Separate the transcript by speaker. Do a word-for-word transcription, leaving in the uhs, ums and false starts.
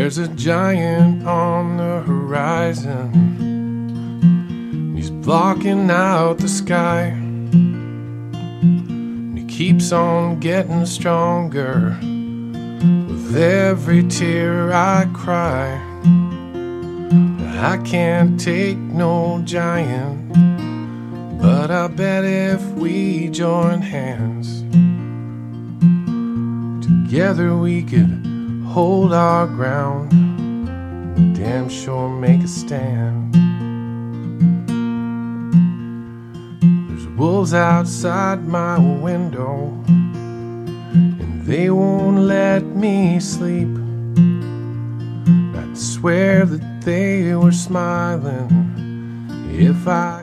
Speaker 1: There's a giant on the horizon. He's blocking out the sky. And he keeps on getting stronger with every tear I cry. I can't take no giant, but I bet if we join hands, together we could hold our ground, damn sure make a stand. There's wolves outside my window, and they won't let me sleep. I'd swear that they were smiling if I